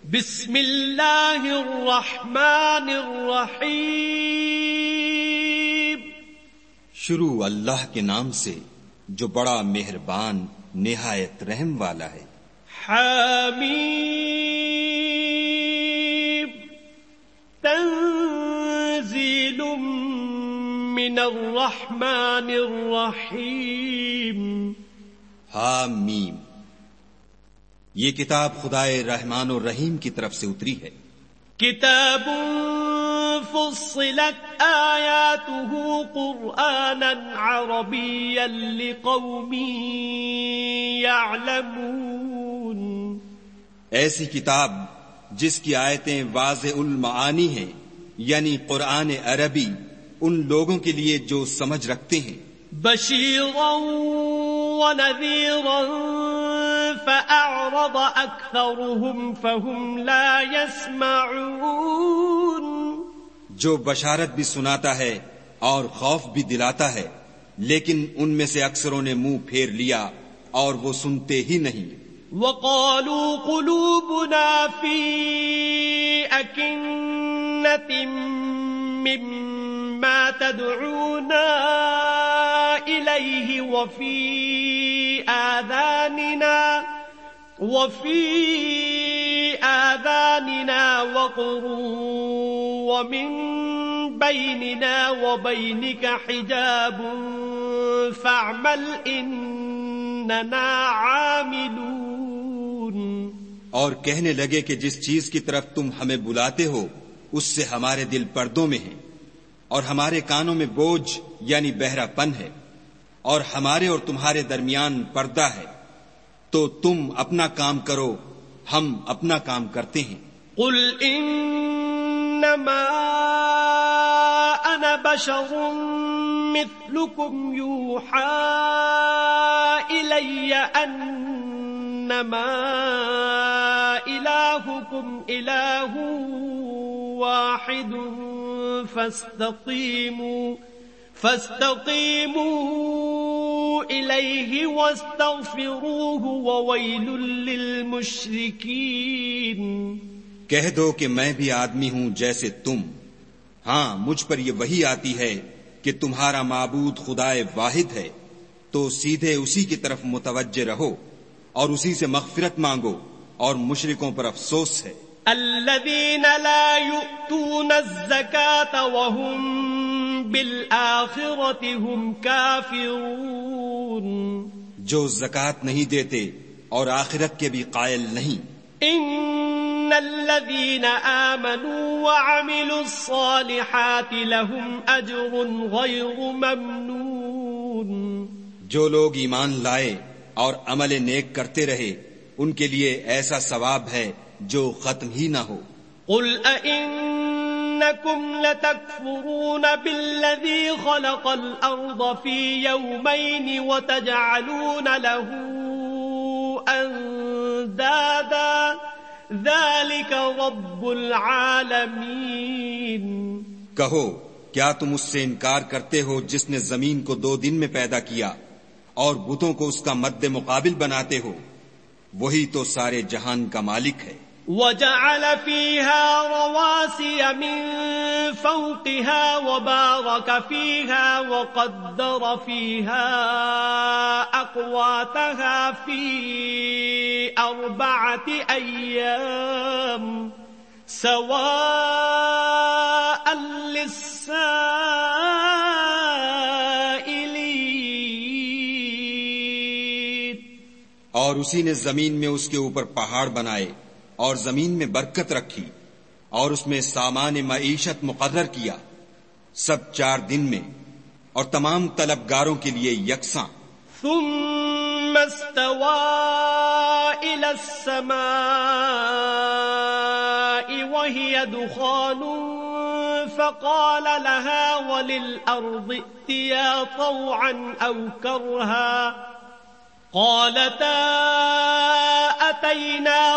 بسم اللہ الرحمن الرحیم. شروع اللہ کے نام سے جو بڑا مہربان نہایت رحم والا ہے. حمیم. تنزیل من الرحمن الرحیم. حامیم. یہ کتاب خدائے رحمان و رحیم کی طرف سے اتری ہے. کتاب فصلت آیاته قرآنا عربیا لقوم یعلمون. ایسی کتاب جس کی آیتیں واضح المعانی ہیں، یعنی قرآن عربی ان لوگوں کے لیے جو سمجھ رکھتے ہیں. بشیرا ونذیرا فأعرض أكثرهم فهم لا يسمعون. جو بشارت بھی سناتا ہے اور خوف بھی دلاتا ہے، لیکن ان میں سے اکثروں نے منہ پھیر لیا اور وہ سنتے ہی نہیں. وقالوا قلوبنا في أكنة مما تدعونا إليه وفي آذاننا وقر ومن بيننا وبينك حجاب فاعمل إننا عاملون. اور کہنے لگے کہ جس چیز کی طرف تم ہمیں بلاتے ہو اس سے ہمارے دل پردوں میں ہیں اور ہمارے کانوں میں بوجھ یعنی بہرا پن ہے اور ہمارے اور تمہارے درمیان پردہ ہے، تو تم اپنا کام کرو، ہم اپنا کام کرتے ہیں. قل انما انا بشر مثلكم يوحى الي انما الهكم اله واحد فاستقیموا الیہ واستغفروہ وویل للمشرکین. کہہ دو کہ میں بھی آدمی ہوں جیسے تم. ہاں، مجھ پر یہ وحی آتی ہے کہ تمہارا معبود خدائے واحد ہے، تو سیدھے اسی کی طرف متوجہ رہو اور اسی سے مغفرت مانگو، اور مشرکوں پر افسوس ہے. الذین لا یؤتون الزکاة وهم بالآخرة هم کافرون. جو زکوٰۃ نہیں دیتے اور آخرت کے بھی قائل نہیں. ان الذین آمنوا وعملوا الصالحات لهم اجر غیر ممنون. جو لوگ ایمان لائے اور عمل نیک کرتے رہے ان کے لیے ایسا ثواب ہے جو ختم ہی نہ ہو. قل أئنكم لتكفرون بالذي خلق الأرض في يومين وتجعلون له أندادا ذلك رب العالمين. کہو کیا تم اس سے انکار کرتے ہو جس نے زمین کو 2 دن میں پیدا کیا اور بتوں کو اس کا مد مقابل بناتے ہو؟ وہی تو سارے جہان کا مالک ہے. وجعل فيها رواسي من فوقها وبارك فيها وقدر فيها أقواتها في 4 أيام سواء للسائلين. اور اسی نے زمین میں اس کے اوپر پہاڑ بنائے اور زمین میں برکت رکھی اور اس میں سامان معیشت مقرر کیا، سب 4 دن میں اور تمام طلبگاروں کے لیے یکساں. ثم استوى إلى السماء وهي دخان فقال لها وللأرض ائتيا طوعا أو كرها قالتا أتينا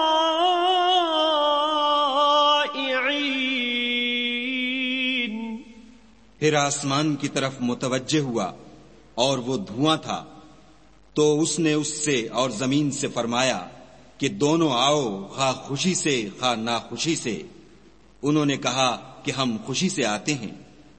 طائعين. پھر آسمان کی طرف متوجہ ہوا اور وہ دھواں تھا، تو اس نے اس سے اور زمین سے فرمایا کہ دونوں آؤ خواہ خوشی سے خواہ ناخوشی سے. انہوں نے کہا کہ ہم خوشی سے آتے ہیں.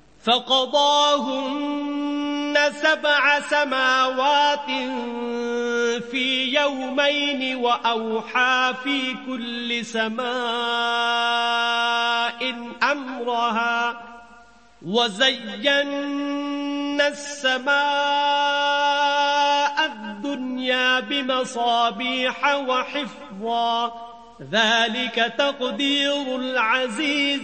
فقضاهن 7 سماوات في يومين وأوحى في كل سماء أمرها وزينا السماء الدنيا بمصابيح وحفظا ذلك تقدير العزيز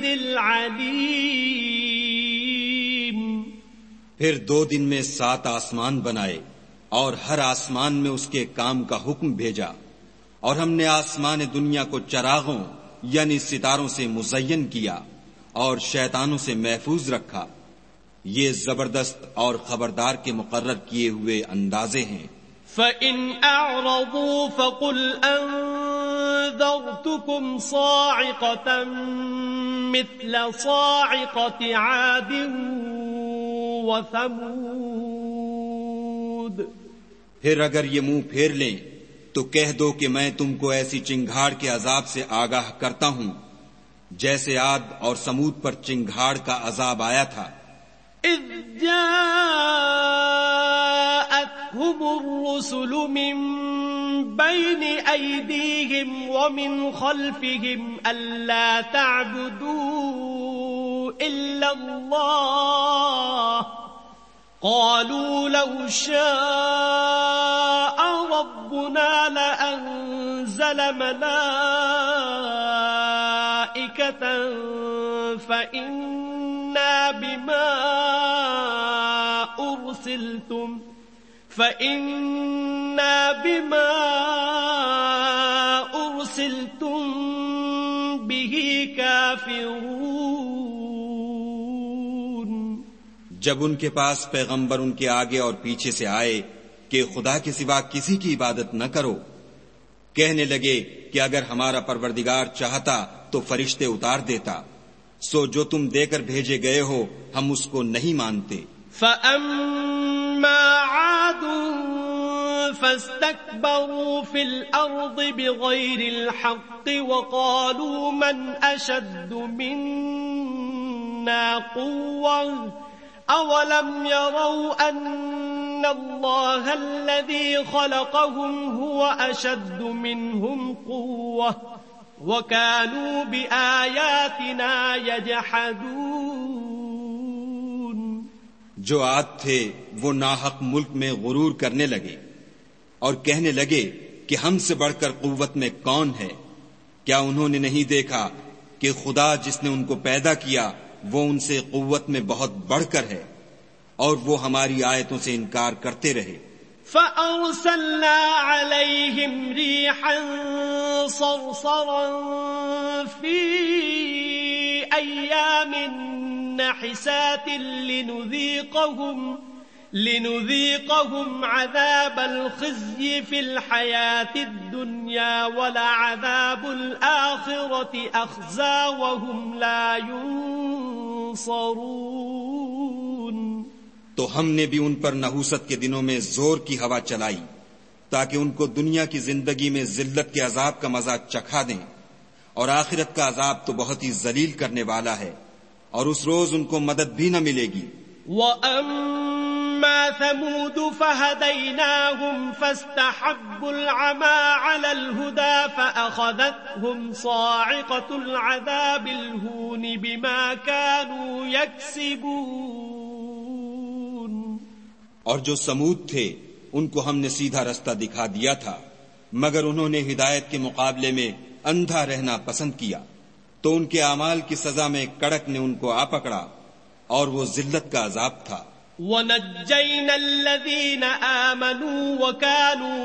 العليم. پھر 2 دن میں 7 آسمان بنائے اور ہر آسمان میں اس کے کام کا حکم بھیجا، اور ہم نے آسمان دنیا کو چراغوں یعنی ستاروں سے مزین کیا اور شیطانوں سے محفوظ رکھا. یہ زبردست اور خبردار کے مقرر کیے ہوئے اندازے ہیں. فَإِنْ أَعْرَضُوا فَقُلْ أَنذَرْتُكُمْ صَاعِقَةً مِثْلَ صَاعِقَةِ عَادٍ وَثَمُودَ. پھر اگر یہ منہ پھیر لیں تو کہہ دو کہ میں تم کو ایسی چنگھاڑ کے عذاب سے آگاہ کرتا ہوں جیسے عاد اور سمود پر چنگھاڑ کا عذاب آیا تھا. اذ جاءتهم الرسل من بين أيديهم ومن خلفهم ألا تعبدوا إلا الله قالوا لو شاء ربنا لأنزل ملائكة فإنا بما أرسلتم به كافرون. جب ان کے پاس پیغمبر ان کے آگے اور پیچھے سے آئے کہ خدا کے سوا کسی کی عبادت نہ کرو، کہنے لگے کہ اگر ہمارا پروردگار چاہتا تو فرشتے اتار دیتا، سو جو تم دے کر بھیجے گئے ہو ہم اس کو نہیں مانتے. فَأَمَّا عَادٌ فَاسْتَكْبَرُوا فِي الْأَرْضِ بِغَيْرِ الْحَقِّ وَقَالُوا مَنْ أَشَدُّ مِنَّا قُوَّةً أَوَلَمْ يَرَوْا أَنَّ اللَّهَ الَّذِي خَلَقَهُمْ هُوَ أَشَدُّ مِنْهُمْ قُوَّةً وَكَانُوا بِآيَاتِنَا يَجْحَدُونَ. جو عاد تھے وہ ناحق ملک میں غرور کرنے لگے اور کہنے لگے کہ ہم سے بڑھ کر قوت میں کون ہے. کیا انہوں نے نہیں دیکھا کہ خدا جس نے ان کو پیدا کیا وہ ان سے قوت میں بہت بڑھ کر ہے، اور وہ ہماری آیتوں سے انکار کرتے رہے. فَأَرْسَلْنَا عَلَيْهِمْ رِيحًا صَرْصَرًا فِي أَيَّامٍ نَحِسَاتٍ لِنُذِيقَهُمْ عَذَابَ الْخِزْيِ فِي الْحَيَاةِ الدُّنْيَا وَلَعَذَابُ الْآخِرَةِ أَخْزَىٰ وَهُمْ لَا يُنصَرُونَ. تو ہم نے بھی ان پر نحوست کے دنوں میں زور کی ہوا چلائی تاکہ ان کو دنیا کی زندگی میں ذلت کے عذاب کا مزہ چکھا دیں، اور آخرت کا عذاب تو بہت ہی ذلیل کرنے والا ہے، اور اس روز ان کو مدد بھی نہ ملے گی. وَأَمَّا ثَمُودُ فَهَدَيْنَاهُمْ فَاسْتَحَبُّوا الْعَمَىٰ عَلَى الْهُدَىٰ فَأَخَذَتْهُمْ صَاعِقَةُ الْعَذَابِ الْهُونِ بِمَا كَانُوا يَكْسِبُونَ. اور جو سمود تھے ان کو ہم نے سیدھا رستہ دکھا دیا تھا، مگر انہوں نے ہدایت کے مقابلے میں اندھا رہنا پسند کیا، تو ان کے اعمال کی سزا میں کڑک نے ان کو آ پکڑا، اور وہ ذلت کا عذاب تھا. وَنَجَّيْنَا الَّذِينَ آمَنُوا وَكَانُوا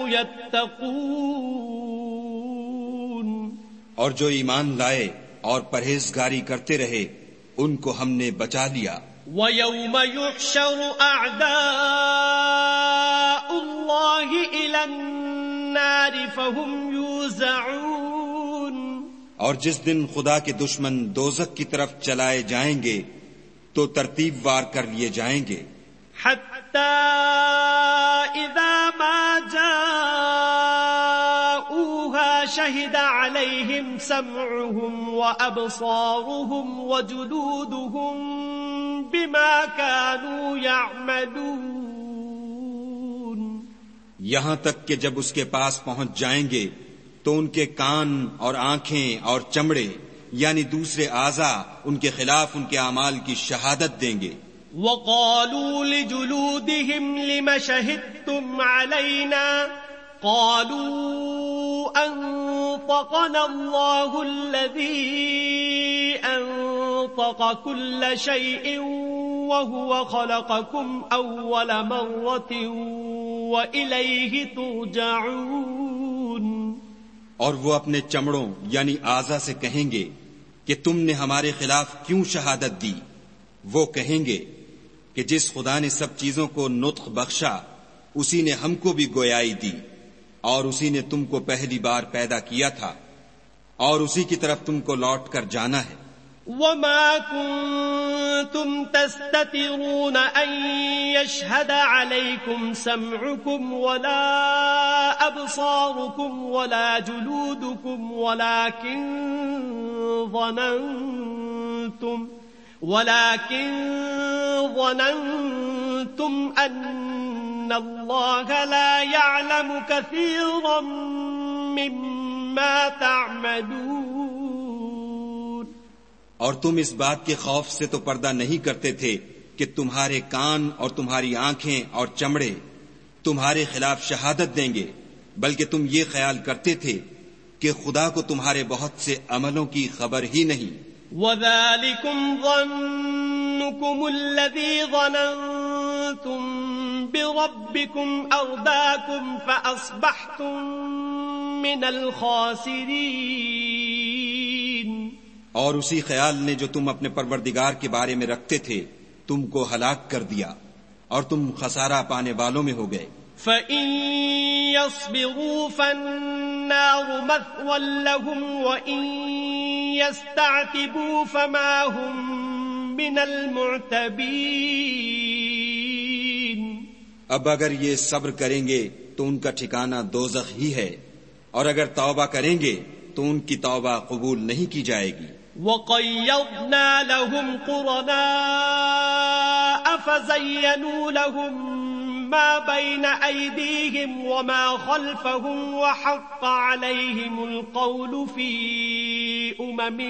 يَتَّقُونَ. اور جو ایمان لائے اور پرہیزگاری کرتے رہے ان کو ہم نے بچا لیا. وَيَوْمَ يُحْشَرُ أَعْدَاءُ اللَّهِ إِلَى النَّارِ فَهُمْ يُوزَعُونَ. اور جس دن خدا کے دشمن دوزخ کی طرف چلائے جائیں گے تو ترتیب وار کر لیے جائیں گے. حَتَّى إِذَا مَا جَاءُوهَا شهد عليهم سمعهم وأبصارهم وجلودهم بما كانوا يعملون. یہاں تک کہ جب اس کے پاس پہنچ جائیں گے تو ان کے کان اور آنکھیں اور چمڑے یعنی دوسرے اعضاء ان کے خلاف ان کے اعمال کی شہادت دیں گے. وقالوا لجلودهم لم شهدتم علينا قالوا أنطقنا الله الذي أنطق كل شيء وهو خلقكم أول مرة وإليه ترجعون. اور وہ اپنے چمڑوں یعنی اعضاء سے کہیں گے کہ تم نے ہمارے خلاف کیوں شہادت دی؟ وہ کہیں گے کہ جس خدا نے سب چیزوں کو نطق بخشا اسی نے ہم کو بھی گویائی دی اور اسی نے تم کو پہلی بار پیدا کیا تھا اور اسی کی طرف تم کو لوٹ کر جانا ہے. وما كنتم تستترون أن يشهد عليكم سمعكم ولا أبصاركم ولا جلودكم ولكن ظننتم أن الله لا يعلم كثيرا مما تعملون. اور تم اس بات کے خوف سے تو پردہ نہیں کرتے تھے کہ تمہارے کان اور تمہاری آنکھیں اور چمڑے تمہارے خلاف شہادت دیں گے، بلکہ تم یہ خیال کرتے تھے کہ خدا کو تمہارے بہت سے عملوں کی خبر ہی نہیں. وَذَلِكُمْ ظَنُّكُمُ الَّذِي ظَنَنْتُمْ بِرَبِّكُمْ أَرْدَاكُمْ فَأَصْبَحْتُمْ مِنَ الْخَاسِرِينَ. اور اسی خیال نے جو تم اپنے پروردگار کے بارے میں رکھتے تھے تم کو ہلاک کر دیا اور تم خسارہ پانے والوں میں ہو گئے. فَإِن يَصْبِرُوا فَالنَّارُ مَثْوًى لَهُمْ وَإِن يَسْتَعْتِبُوا فَمَا هُمْ مِنَ الْمُعْتَبِينَ. اب اگر یہ صبر کریں گے تو ان کا ٹھکانہ دوزخ ہی ہے، اور اگر توبہ کریں گے تو ان کی توبہ قبول نہیں کی جائے گی. وَقَيَّضْنَا لَهُمْ قُرَنَاءَ فَزَيَّنُوا لَهُم مَّا بَيْنَ أَيْدِيهِمْ وَمَا خَلْفَهُمْ وَحَقَّ عَلَيْهِمُ الْقَوْلُ فِي أُمَمٍ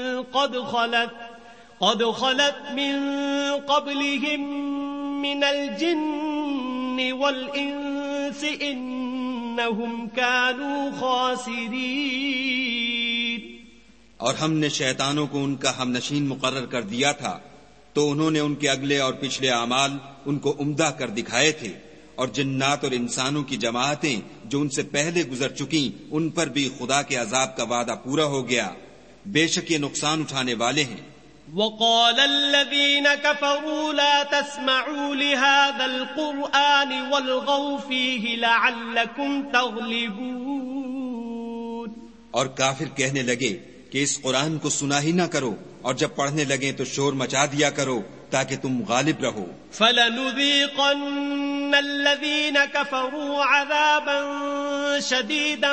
قَدْ خَلَتْ مِن قَبْلِهِم مِّنَ الْجِنِّ وَالْإِنسِ إِنَّهُمْ كَانُوا خَاسِرِينَ. اور ہم نے شیطانوں کو ان کا ہم نشین مقرر کر دیا تھا تو انہوں نے ان کے اگلے اور پچھلے اعمال ان کو عمدہ کر دکھائے تھے، اور جنات اور انسانوں کی جماعتیں جو ان سے پہلے گزر چکیں ان پر بھی خدا کے عذاب کا وعدہ پورا ہو گیا، بے شک یہ نقصان اٹھانے والے ہیں. وَقَالَ الَّذِينَ كَفَرُوا لَا تَسْمَعُوا لِهَذَا الْقُرْآنِ وَالْغَوْا فِيهِ لَعَلَّكُمْ تَغْلِبُونَ. اور کافر کہنے لگے کہ اس قرآن کو سنا ہی نہ کرو، اور جب پڑھنے لگیں تو شور مچا دیا کرو تاکہ تم غالب رہو. فَلَنُذِيقَنَّ الَّذِينَ كَفَرُوا عَذَابًا شَدِيدًا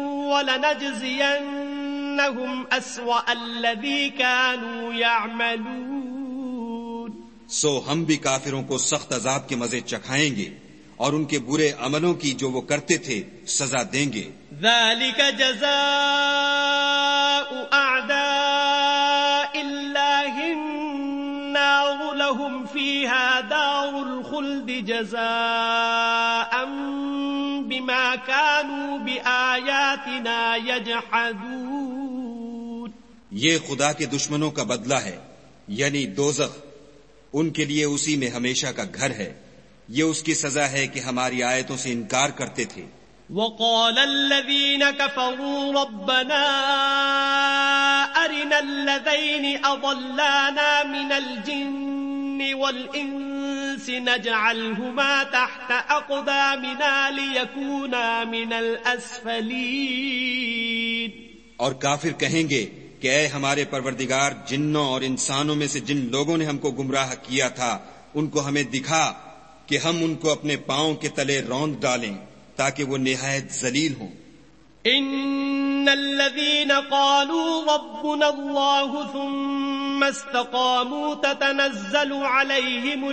وَلَنَجْزِيَنَّهُمْ أَسْوَأَ الَّذِي كَانُوا يَعْمَلُونَ. سو ہم بھی کافروں کو سخت عذاب کے مزے چکھائیں گے اور ان کے برے عملوں کی جو وہ کرتے تھے سزا دیں گے. ذَلِكَ جَزَاءُ أَعْدَاءِ اللَّهِ النَّارُ لَهُمْ فِيهَا دَارُ الْخُلْدِ جَزَاءً بِمَا كَانُوا بِآيَاتِنَا يَجْحَدُونَ. یہ خدا کے دشمنوں کا بدلہ ہے، یعنی دوزخ ان کے لیے اسی میں ہمیشہ کا گھر ہے. یہ اس کی سزا ہے کہ ہماری آیتوں سے انکار کرتے تھے. وَقَالَ الَّذِينَ كَفَرُوا رَبَّنَا أَرِنَا الَّذَيْنِ أَضَلَّانَا مِنَ الْجِنِّ وَالْإِنسِ نَجْعَلْهُمَا تَحْتَ أَقْدَامِنَا لِيَكُونَا مِنَ الْأَسْفَلِينَ. اور کافر کہیں گے کہ اے ہمارے پروردگار، جنوں اور انسانوں میں سے جن لوگوں نے ہم کو گمراہ کیا تھا ان کو ہمیں دکھا کہ ہم ان کو اپنے پاؤں کے تلے روند ڈالیں تاکہ وہ نہایت ذلیل ہوں. الذين قالوا ربنا الله ثم استقاموا تتنزل عليهم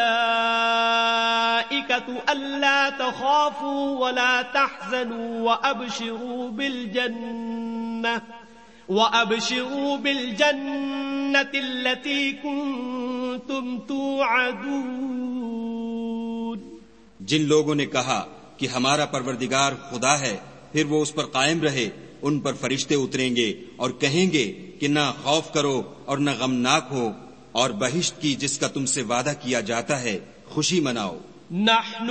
الملائكة ألا تخافوا ولا تحزنوا وأبشروا بالجنة التي كنتم توعدون. جن لوگوں نے کہا کہ ہمارا پروردگار خدا ہے پھر وہ اس پر قائم رہے، ان پر فرشتے اتریں گے اور کہیں گے کہ نہ خوف کرو اور نہ غمناک ہو، اور بہشت کی جس کا تم سے وعدہ کیا جاتا ہے خوشی مناؤ. نحن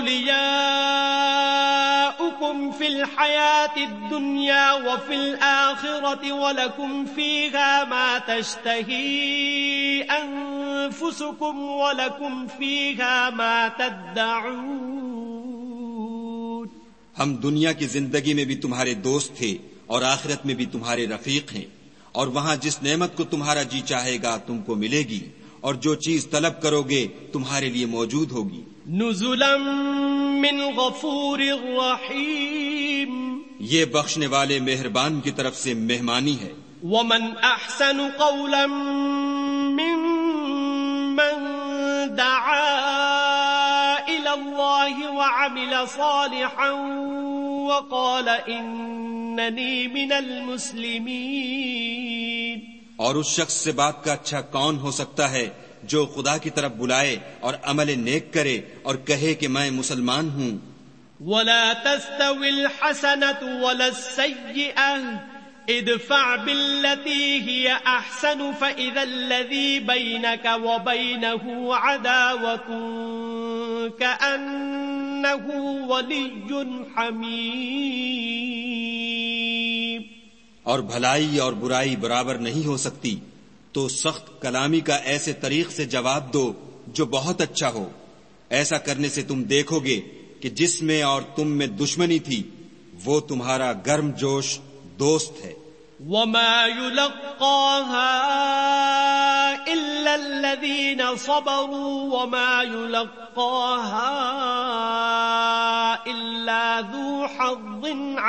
أولياؤكم في الحياة الدنيا وفي الآخرة ولكم فيها ما تشتهي أنفسكم ولكم فيها ما تدعون. ہم دنیا کی زندگی میں بھی تمہارے دوست تھے اور آخرت میں بھی تمہارے رفیق ہیں، اور وہاں جس نعمت کو تمہارا جی چاہے گا تم کو ملے گی، اور جو چیز طلب کرو گے تمہارے لیے موجود ہوگی. نزلا من غفور رحیم، یہ بخشنے والے مہربان کی طرف سے مہمانی ہے. ومن احسن قولا ممن دعا الى اللہ وعمل صالحا وقال اننی من المسلمین. اور اس شخص سے بات کا اچھا کون ہو سکتا ہے جو خدا کی طرف بلائے اور عمل نیک کرے اور کہے کہ میں مسلمان ہوں. ولا تستوي الحسنة ولا السيئة ادفع بالتي هي أحسن فإذا الذي بينك وبينه عداوة كأنه ولي حميم. اور بھلائی اور برائی برابر نہیں ہو سکتی، تو سخت کلامی کا ایسے طریق سے جواب دو جو بہت اچھا ہو. ایسا کرنے سے تم دیکھو گے کہ جس میں اور تم میں دشمنی تھی وہ تمہارا گرم جوش دوست ہے. وما يلقاها إلا الذين صبروا وما يلقاها إلا ذو حظ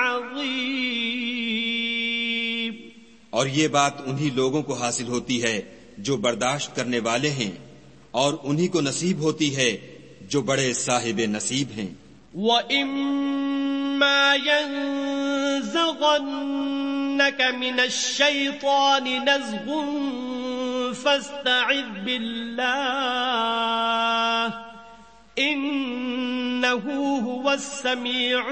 عظيم. اور یہ بات انہی لوگوں کو حاصل ہوتی ہے جو برداشت کرنے والے ہیں، اور انہی کو نصیب ہوتی ہے جو بڑے صاحب نصیب ہیں. وَإِمَّا يَنزَغَنَّكَ مِنَ الشَّيْطَانِ نَزْغٌ فَاسْتَعِذْ بِاللَّهِ إِنَّهُ هُوَ السَّمِيعُ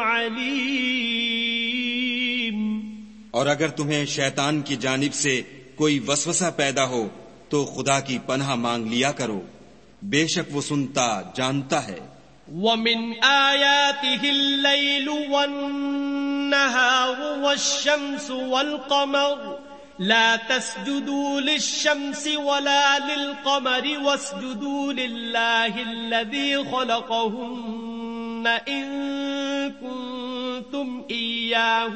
الْعَلِيمُ. اور اگر تمہیں شیطان کی جانب سے کوئی وسوسہ پیدا ہو تو خدا کی پناہ مانگ لیا کرو، بے شک وہ سنتا جانتا ہے. وَمِنْ آيَاتِهِ اللَّيْلُ وَالنَّهَارُ وَالشَّمْسُ وَالْقَمَرُ لَا تَسْجُدُوا لِلشَّمْسِ وَلَا لِلْقَمَرِ وَاسْجُدُوا لِلَّهِ الَّذِي خَلَقَهُنَّ إِن كُنتُمْ إِيَّاهُ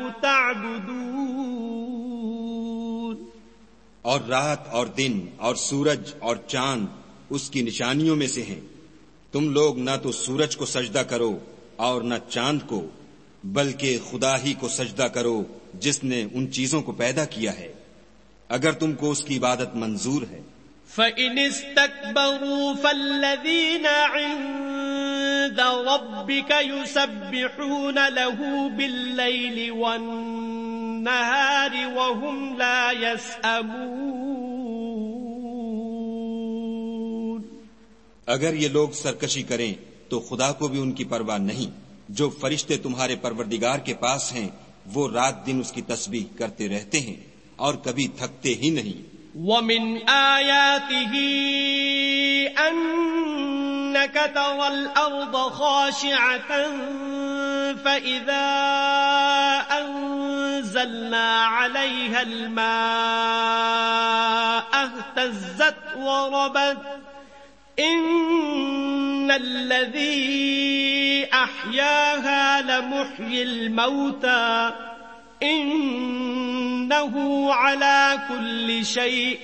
تَعْبُدُونَ. اور رات اور دن اور سورج اور چاند اس کی نشانیوں میں سے ہیں. تم لوگ نہ تو سورج کو سجدہ کرو اور نہ چاند کو، بلکہ خدا ہی کو سجدہ کرو جس نے ان چیزوں کو پیدا کیا ہے، اگر تم کو اس کی عبادت منظور ہے. فَإِنِ اسْتَكْبَرُوا فَالَّذِينَ عِندَ رَبِّكَ يُسَبِّحُونَ لَهُ بِاللَّيْلِ وَالنَّهَارِ وَهُمْ لَا يَسْأَمُونَ. اگر یہ لوگ سرکشی کریں تو خدا کو بھی ان کی پرواہ نہیں. جو فرشتے تمہارے پروردگار کے پاس ہیں وہ رات دن اس کی تسبیح کرتے رہتے ہیں اور کبھی تھکتے ہی نہیں. وَمِنْ آيَاتِهِ أَنَّكَ تَرَى الْأَرْضَ خَاشِعَةً فَإِذَا أَنزَلْنَا عَلَيْهَا الْمَاءَ اهْتَزَّتْ وَرَبَتْ إِنَّ الَّذِي أَحْيَاهَا لَمُحْيِي الْمَوْتَى إِنَّهُ عَلَى كُلِّ شَيْءٍ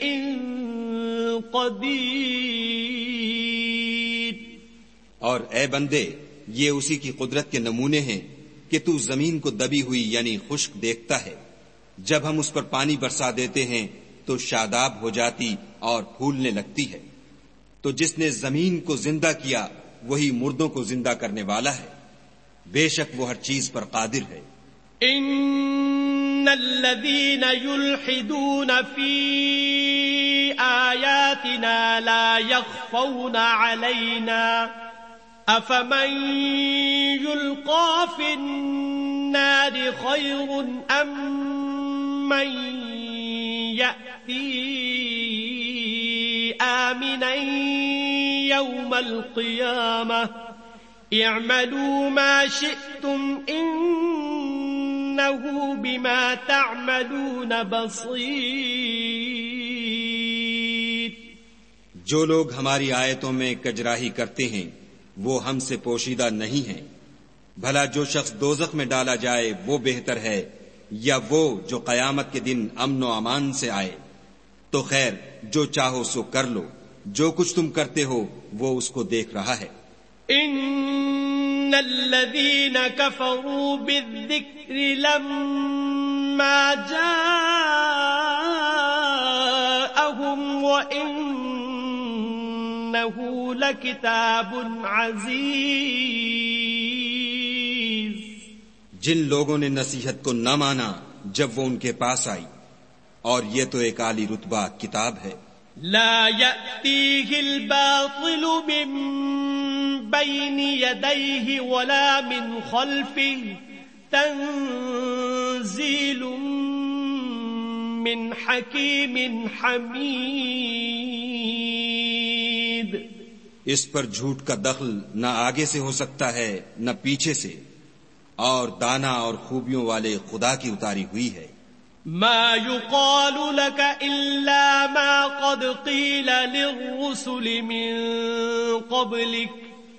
قَدِيرٌ. اور اے بندے، یہ اسی کی قدرت کے نمونے ہیں کہ تو زمین کو دبی ہوئی یعنی خشک دیکھتا ہے، جب ہم اس پر پانی برسا دیتے ہیں تو شاداب ہو جاتی اور پھولنے لگتی ہے۔ تو جس نے زمین کو زندہ کیا وہی مردوں کو زندہ کرنے والا ہے، بے شک وہ ہر چیز پر قادر ہے۔ ان الذين يلحدون في آياتنا لا يخفون علينا افمن يلقى في النار خير ام من يأتي آمنا يوم القيامة اعملوا ما شئتم انه بما تعملون بصیر۔ جو لوگ ہماری آیتوں میں کجراہی کرتے ہیں وہ ہم سے پوشیدہ نہیں ہیں، بھلا جو شخص دوزخ میں ڈالا جائے وہ بہتر ہے یا وہ جو قیامت کے دن امن و امان سے آئے؟ تو خیر جو چاہو سو کر لو، جو کچھ تم کرتے ہو وہ اس کو دیکھ رہا ہے۔ ان الذين كفروا بالذكر لما جاءهم وإنه لكتاب عزيز۔ جن لوگوں نے نصیحت کو نہ مانا جب وہ ان کے پاس آئی، اور یہ تو ایک عالی رتبہ کتاب ہے۔ لا يأتيه الباطل من بين يديه ولا من خلفه تنزيل من حكيم حميد۔ اس پر جھوٹ کا دخل نہ آگے سے ہو سکتا ہے نہ پیچھے سے، اور دانا اور خوبیوں والے خدا کی اتاری ہوئی ہے۔ ما يقال لك إلا ما قد قيل للرسل من قبلك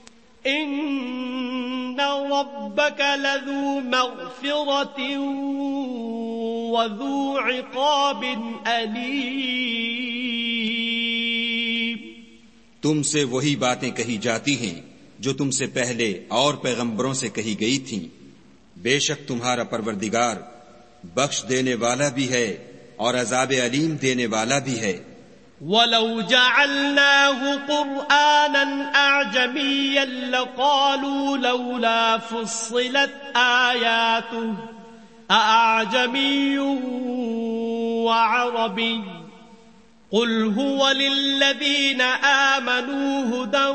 إن ربك لذو مغفرة وذو عقاب أليم۔ تم سے وہی باتیں کہی جاتی ہیں جو تم سے پہلے اور پیغمبروں سے کہی گئی تھیں، بے شک تمہارا پروردگار بخش دینے والا بھی ہے اور عذاب علیم دینے والا بھی ہے۔ وَلَوْ جَعَلْنَاهُ قُرْآنًا أَعْجَمِيًّا لَقَالُوا لَوْلَا فُصِّلَتْ آيَاتُهُ أَأَعْجَمِيٌّ وَعَرَبِيٌّ قُلْ هُوَ لِلَّذِينَ آمَنُوا هُدًى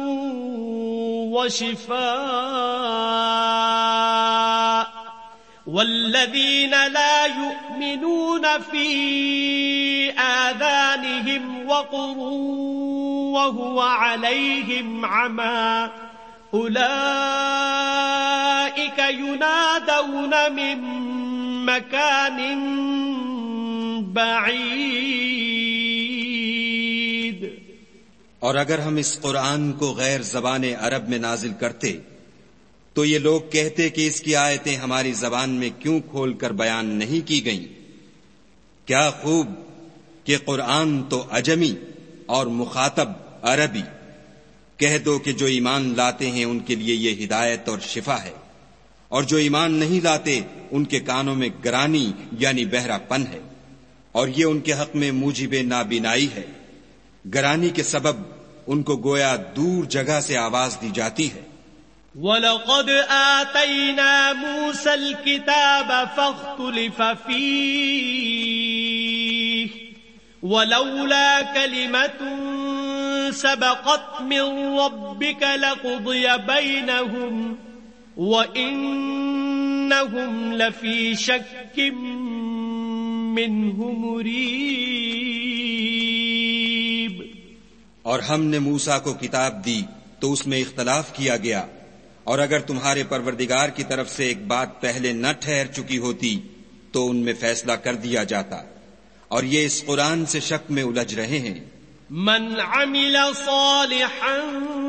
وَشِفَاءٌ والذین لا یؤمنون فی آذانہم وقر وهو علیہم عمی اولئک ینادون من مکان بعید۔ اور اگر ہم اس قرآن کو غیر زبان عرب میں نازل کرتے تو یہ لوگ کہتے کہ اس کی آیتیں ہماری زبان میں کیوں کھول کر بیان نہیں کی گئیں؟ کیا خوب کہ قرآن تو عجمی اور مخاطب عربی۔ کہہ دو کہ جو ایمان لاتے ہیں ان کے لیے یہ ہدایت اور شفا ہے، اور جو ایمان نہیں لاتے ان کے کانوں میں گرانی یعنی بہرا پن ہے، اور یہ ان کے حق میں موجب نابینائی ہے۔ گرانی کے سبب ان کو گویا دور جگہ سے آواز دی جاتی ہے۔ وَلَقَدْ آتَيْنَا مُوسَى الْكِتَابَ فَاخْتُلِفَ فِيهِ وَلَوْلَا كَلِمَةٌ سَبَقَتْ مِنْ رَبِّكَ لَقُضِيَ بَيْنَهُمْ وَإِنَّهُمْ لَفِي شَكٍّ مِّنْهُ مُرِيبٍ۔ اور ہم نے موسیٰ کو کتاب دی تو اس میں اختلاف کیا گیا، اور اگر تمہارے پروردگار کی طرف سے ایک بات پہلے نہ ٹھہر چکی ہوتی تو ان میں فیصلہ کر دیا جاتا، اور یہ اس قرآن سے شک میں الجھ رہے ہیں۔ من عمل صالحا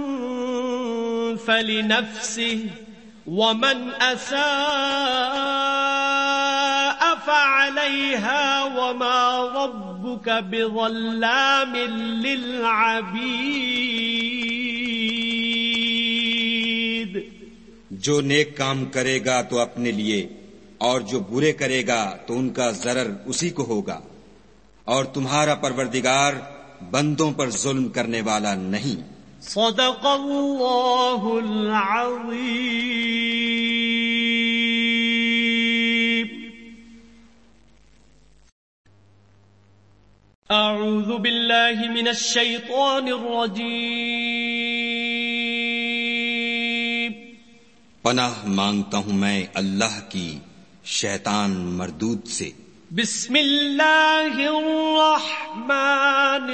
فلنفسه ومن اساء فعليها وما ربك بظلام للعبيد۔ جو نیک کام کرے گا تو اپنے لیے، اور جو برے کرے گا تو ان کا ضرر اسی کو ہوگا، اور تمہارا پروردگار بندوں پر ظلم کرنے والا نہیں۔ صدق اللہ العظیم۔ اعوذ باللہ من الشیطان الرجیم۔ پناہ مانگتا ہوں میں اللہ کی شیطان مردود سے۔ بسم اللہ الرحمن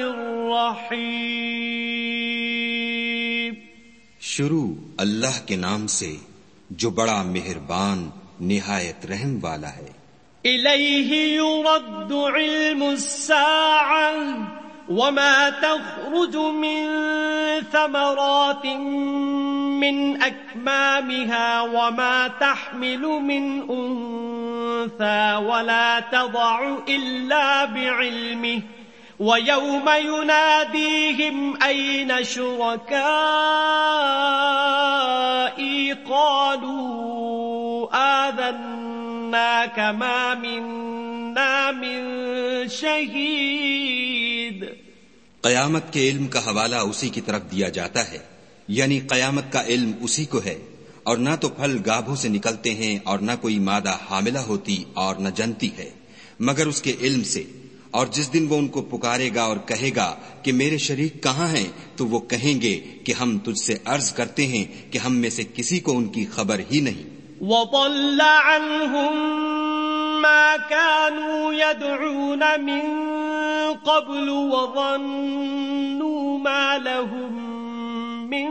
الرحیم۔ شروع اللہ کے نام سے جو بڑا مہربان نہایت رحم والا ہے۔ الیہ یرد علم الساعة وما تخرج من ثمرات من اکمامها وما تحمل من انثى ولا تضع الا بعلمه وَيَوْمَ يُنَادِيهِمْ أَيْنَ شُرَكَائِي قَالُوا آذَنَّاكَ مَا مِنَّا مِن شَهِيدٍ۔ قیامت کے علم کا حوالہ اسی کی طرف دیا جاتا ہے، یعنی قیامت کا علم اسی کو ہے، اور نہ تو پھل گابھوں سے نکلتے ہیں اور نہ کوئی مادہ حاملہ ہوتی اور نہ جنتی ہے، مگر اس کے علم سے۔ اور جس دن وہ ان کو پکارے گا اور کہے گا کہ میرے شریک کہاں ہیں، تو وہ کہیں گے کہ ہم تجھ سے عرض کرتے ہیں کہ ہم میں سے کسی کو ان کی خبر ہی نہیں۔ وَضَلَّ عَنْهُمْ مَا كَانُوا يَدْعُونَ مِن قَبْلُ وَظَنُّوا مَا لَهُم مِّن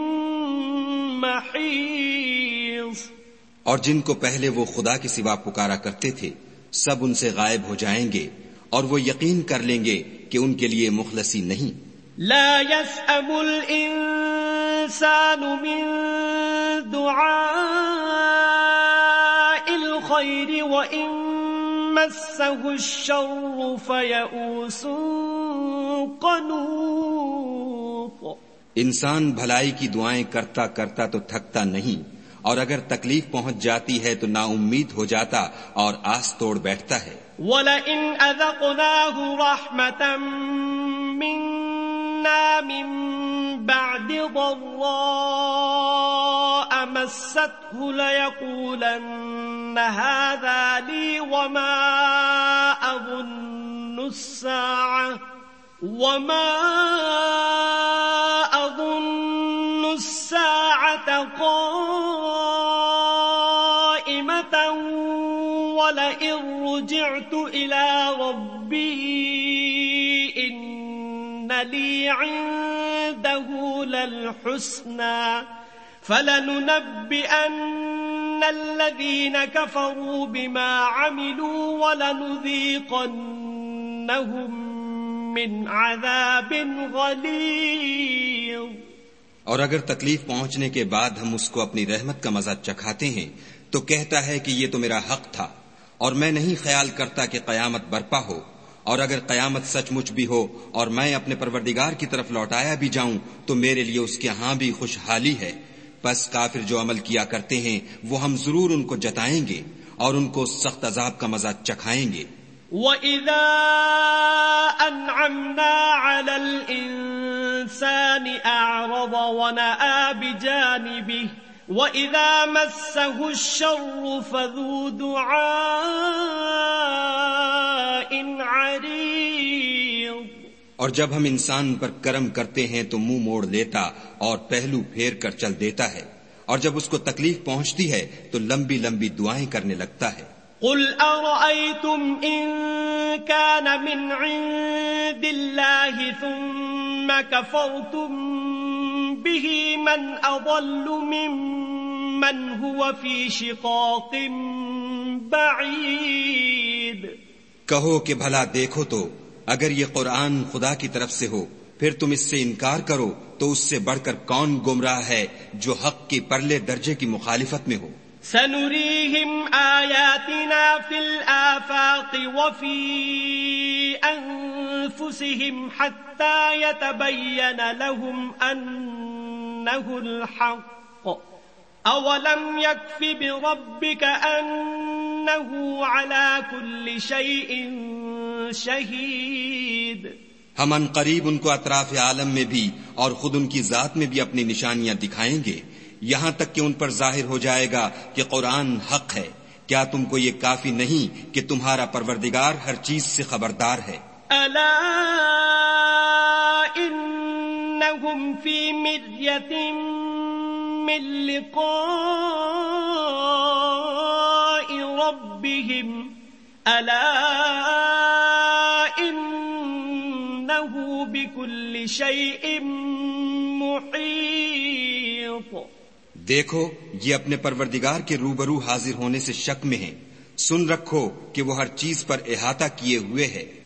مَّحِيصٍ۔ اور جن کو پہلے وہ خدا کے سوا پکارا کرتے تھے سب ان سے غائب ہو جائیں گے، اور وہ یقین کر لیں گے کہ ان کے لیے مخلصی نہیں۔ لا يسأم الإنسان من دعاء الخير وإن مسه الشر فيئوس قنوط۔ انسان بھلائی کی دعائیں کرتا کرتا تو تھکتا نہیں، اور اگر تکلیف پہنچ جاتی ہے تو نا امید ہو جاتا اور آس توڑ بیٹھتا ہے۔ وَلَئِنْ أَذَقْنَاهُ رَحْمَةً مِنَّا مِن بَعْدِ ضَرَّاءَ مَسَّتْهُ لَيَقُولَنَّ هَذَا لِي وَمَا أَظُنُّ السَّاعَةَ قَائِمَةً وَلَئِن رُجِعْتُ إِلَى رَبِّي إِنَّ لِي عِندَهُ لَلْحُسْنَى فَلَنُنَبِّئَنَّ الَّذِينَ كَفَرُوا بِمَا عَمِلُوا وَلَنُذِيقَنَّهُم مِّنْ عَذَابٍ غَلِيظٍ۔ اور اگر تکلیف پہنچنے کے بعد ہم اس کو اپنی رحمت کا مزہ چکھاتے ہیں تو کہتا ہے کہ یہ تو میرا حق تھا، اور میں نہیں خیال کرتا کہ قیامت برپا ہو، اور اگر قیامت سچ مچ بھی ہو اور میں اپنے پروردگار کی طرف لوٹایا بھی جاؤں تو میرے لیے اس کے ہاں بھی خوشحالی ہے۔ پس کافر جو عمل کیا کرتے ہیں وہ ہم ضرور ان کو جتائیں گے اور ان کو سخت عذاب کا مزہ چکھائیں گے۔ وَإِذَا أَنْعَمْنَا عَلَى الْإِنسَانِ أَعْرَضَ وَنَأَىٰ بِجَانِبِهِ وَإِذَا مَسَّهُ الشَّرُّ فَذُو دُعَاءٍ عَرِيضٍ۔ اور جب ہم انسان پر کرم کرتے ہیں تو منہ موڑ لیتا اور پہلو پھیر کر چل دیتا ہے، اور جب اس کو تکلیف پہنچتی ہے تو لمبی لمبی دعائیں کرنے لگتا ہے۔ قُلْ أَرَأَيْتُمْ إِن كَانَ مِنْ عِندِ اللَّهِ ثُمَّ كَفَرْتُمْ بِهِ مَنْ أَضَلُّ مِمَّنْ هُوَ فِي شِقَاقٍ بَعِيدٍ۔ کہو کہ بھلا دیکھو تو اگر یہ قرآن خدا کی طرف سے ہو پھر تم اس سے انکار کرو تو اس سے بڑھ کر کون گمراہ ہے جو حق کی پرلے درجے کی مخالفت میں ہو۔ سنريهم آياتنا في الآفاق وفي أنفسهم حتى يتبين لهم أنه الحق أولم يكف بربك أنه على كل شيء شهيد. ہم ان قریب ان کو اطراف عالم میں بھی اور خود ان کی ذات میں بھی اپنی نشانیاں دکھائیں گے، یہاں تک کہ ان پر ظاہر ہو جائے گا کہ قرآن حق ہے. کیا تم کو یہ کافی نہیں کہ تمہارا پروردگار ہر چیز سے خبردار ہے؟ ألا إنهم في مرية من لقاء ربهم ألا إنه بكل شيء محيط. دیکھو یہ اپنے پروردگار کے روبرو حاضر ہونے سے شک میں ہیں، سن رکھو کہ وہ ہر چیز پر احاطہ کیے ہوئے ہے.